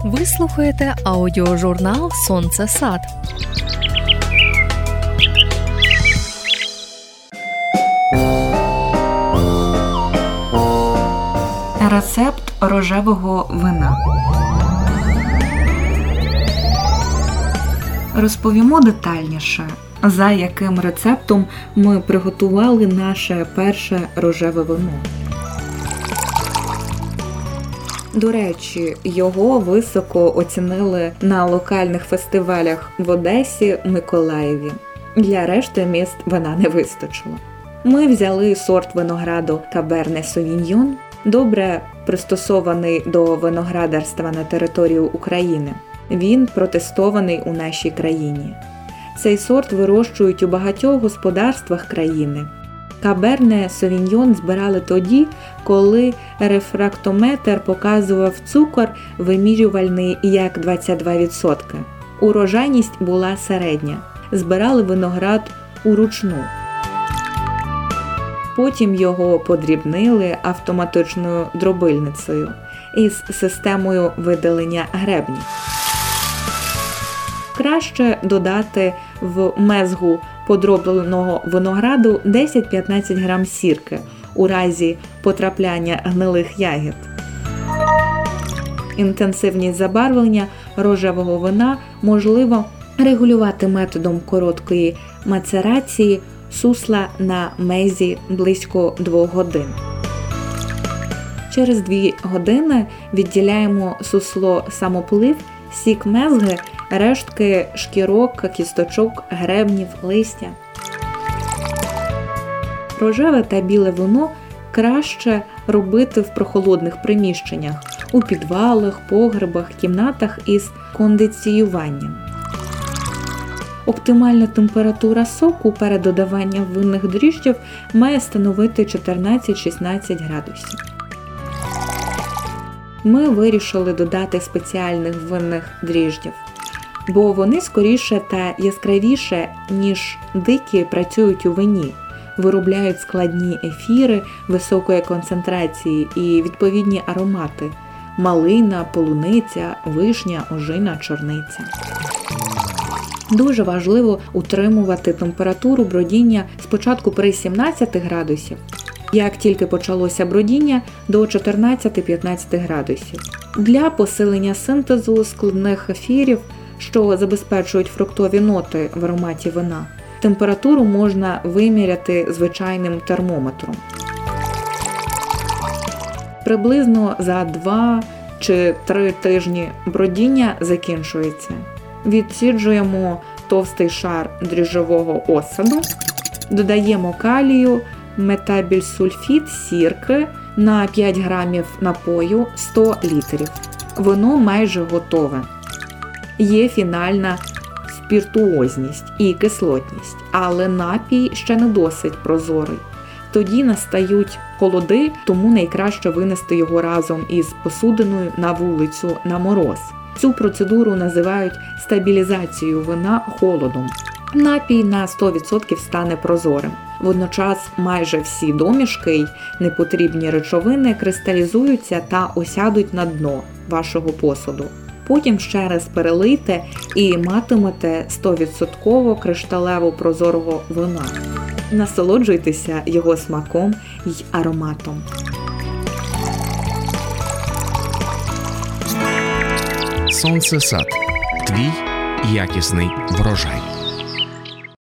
Ви слухаєте аудіожурнал «Сонце-сад». Рецепт рожевого вина. Розповімо детальніше, за яким рецептом ми приготували наше перше рожеве вино. До речі, його високо оцінили на локальних фестивалях в Одесі, Миколаєві. Для решти міст вина не вистачило. Ми взяли сорт винограду Каберне Совіньйон, добре пристосований до виноградарства на території України. Він протестований у нашій країні. Цей сорт вирощують у багатьох господарствах країни. Каберне Совіньйон збирали тоді, коли рефрактометр показував цукор вимірювальний як 22%. Урожайність була середня. Збирали виноград уручну. Потім його подрібнили автоматичною дробильницею із системою видалення гребнів. Краще додати в мезгу подробленого винограду 10-15 грам сірки у разі потрапляння гнилих ягід. Інтенсивність забарвлення рожевого вина можливо регулювати методом короткої мацерації сусла на мезі близько 2 годин. Через 2 години відділяємо сусло-самоплив, сік мезги, рештки шкірок, кісточок, гребнів, листя. Рожеве та біле вино краще робити в прохолодних приміщеннях, у підвалах, погребах, кімнатах із кондиціюванням. Оптимальна температура соку перед додаванням винних дріжджів має становити 14-16 градусів. Ми вирішили додати спеціальних винних дріжджів, бо вони скоріше та яскравіше, ніж дикі, працюють у вині, виробляють складні ефіри високої концентрації і відповідні аромати – малина, полуниця, вишня, ожина, чорниця. Дуже важливо утримувати температуру бродіння спочатку при 17 градусів, як тільки почалося бродіння, до 14-15 градусів. Для посилення синтезу складних ефірів, що забезпечують фруктові ноти в ароматі вина, температуру можна виміряти звичайним термометром. Приблизно за 2 чи 3 тижні бродіння закінчується. Відсіджуємо товстий шар дріжджового осаду, додаємо калію, метабільсульфід сірки на 5 грамів напою 100 літрів. Вино майже готове. Є фінальна спіртуозність і кислотність, але напій ще не досить прозорий. Тоді настають холоди, тому найкраще винести його разом із посудиною на вулицю на мороз. Цю процедуру називають стабілізацією вина холодом. Напій на 100% стане прозорим. Водночас майже всі домішки й непотрібні речовини кристалізуються та осядуть на дно вашого посуду. Потім ще раз перелийте і матимете 100% кришталево прозорого вина. Насолоджуйтеся його смаком й ароматом. «Сонце-сад» – твій якісний врожай.